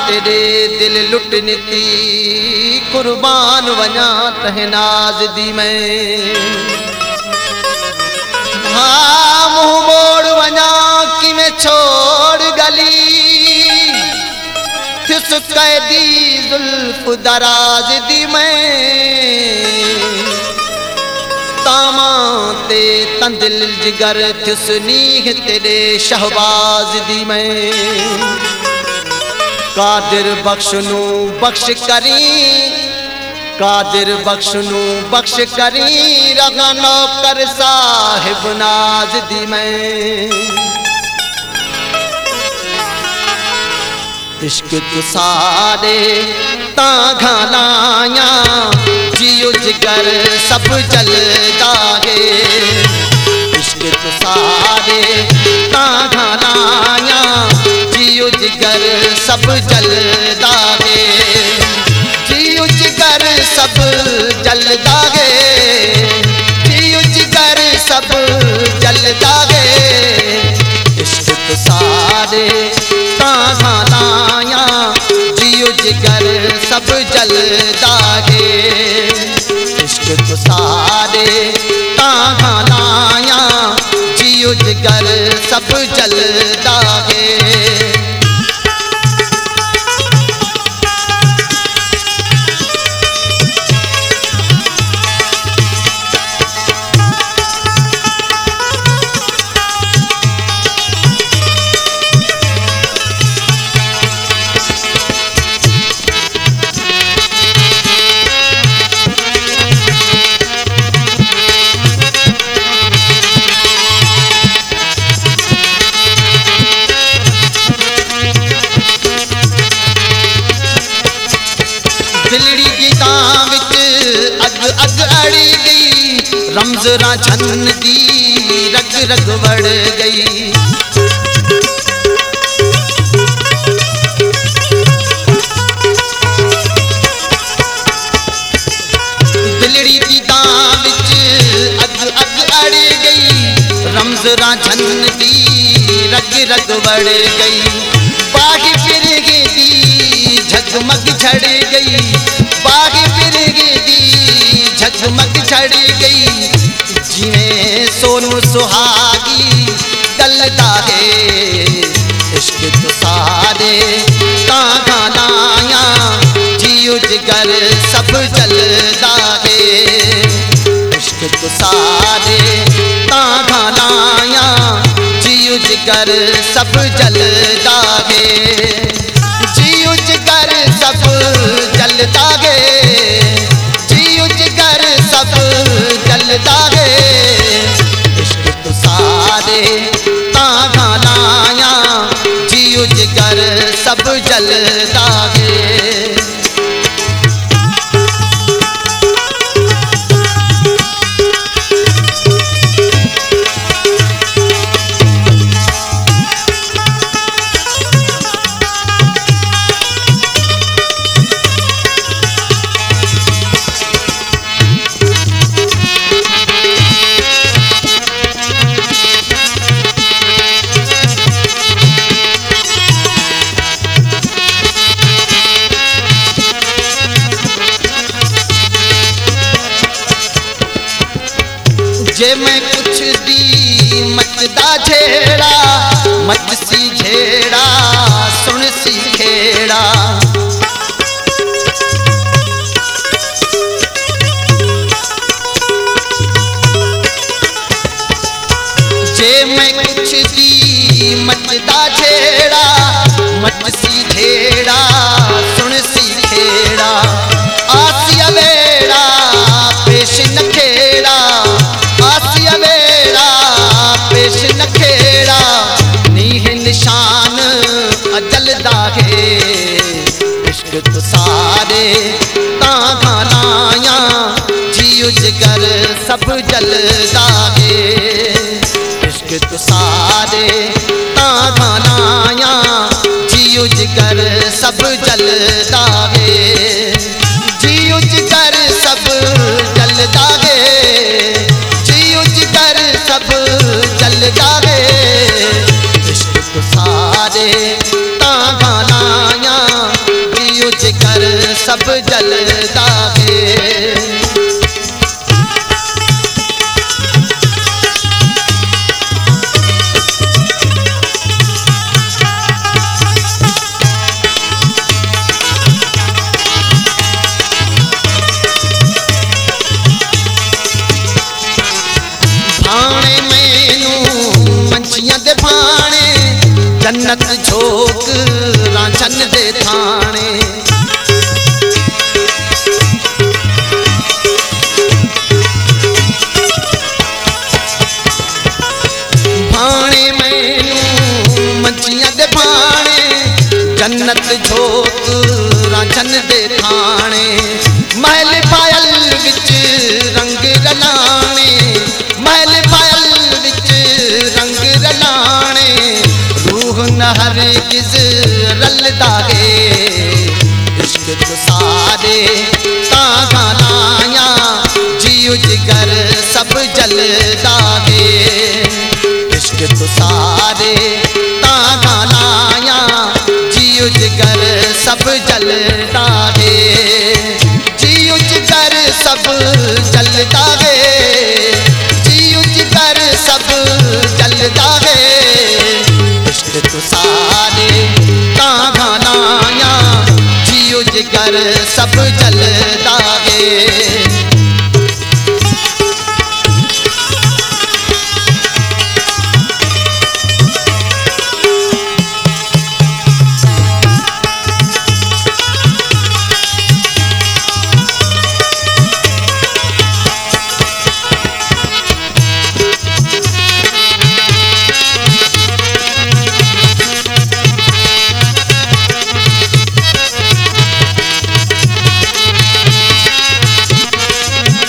तेरे दिल लुटने ती कुर्बान वञा तहे नाज़ दी मैं। हाँ मुँह मोड़ वञा कि मैं छोड़ गली थिस कैदी जुल्फ दराज दी मैं। तामा ते तंदिल जिगर थिस नीह तेरे शहबाज दी मैं। कादिर बख्शनू बख्श करी, कादिर बख्शनू बख्श करी रगा नौकर साहिब नाज दी मैं। इश्क तु सारे ता घालाया जियो जिगर सब जलदा है। इश्क तु सारे ता घालाया जियो जिगर सब जलदा है। जियो जिगर सब जलदा है, जियो जिगर सब जलदा है। इश्क तु सारे ता घालाया जियो जिगर सब जलदा है। इश्क तु सारे ता घालाया जियो जिगर सब जलदा है। दिलड़ी गीता विच अग अग अड़ी गई, रमज़रा छन दी रग रग वड़ गई। दिलड़ी गीता विच अग अग अड़ी गई, रमज़रा छन दी रग रग वड़ गई। बागी फिर दी झगमग झड़ गई, बागी फिर दी झगमग झड़ गई। जिवें सोनू सुहागी गलदा है। इश्क तु सारे ता घालाया जियो जिगर सब जलदा है। इश्क तु सारे ता घालाया जियो जिगर सब जलदा है। जियो जिगर सब जलदा है, जियो जिगर सब जलदा है। इश्क तु सारे ता घालाया जियो जिगर सब जलदा है। जे मैं कुछ दी मचदा झेड़ा, मच सी झेड़ा सुन सी खेड़ा। जे मैं कुछ दी मचदा झेड़ा, मच सी झेड़ा सुन सी खेड़ा। आसिया वेड़ा पेश न खेड़ा, आसिया वेड़ा पेश न खेड़ा। नीह निशान जलदा है। इश्क तु सारे ता घालाया जियो जिगर सब जलदा है। इश्क तु सारे ता घालाया जियो जिगर सब जलदा है। जियो जिगर सब जलदा है, जियो जिगर सब जलदा है। इश्क तु सारे ता घालाया सब जलदा है। भाणे मैनू मंचियां दे भाणे, जन्नत झोक रांझन दे थाने। भाणे मैनू मंचियां दे भाणे, जन्नत झोक रांझन दे थाने। महल पायल विच रंग रलाने, महल पायल विच रंग रलाने। रूह न हरगिज़ रलदा है, इश्क तो सारे तां लाया, जियो जिगर सब जलदा है। इश्क तो सारे तां लाया, जियो जिगर सब जलदा है। जियो जिगर सब जलदा है, जियो जिगर सब जलदा है। इश्क तो सारे तां लाया, जियो जिगर सब जलदा है।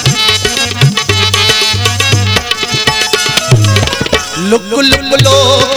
Look look low